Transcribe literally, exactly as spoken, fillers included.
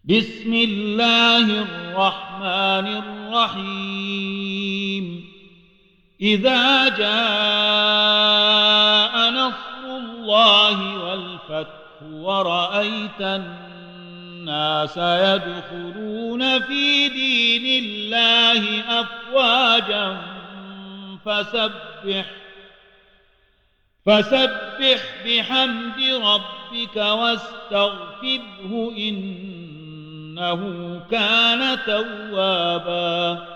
بسم الله الرحمن الرحيم إذا جاء نصر الله والفتح ورأيت الناس يدخلون في دين الله أفواجا فسبح فسبح بحمد ربك واستغفره إنه كان توابا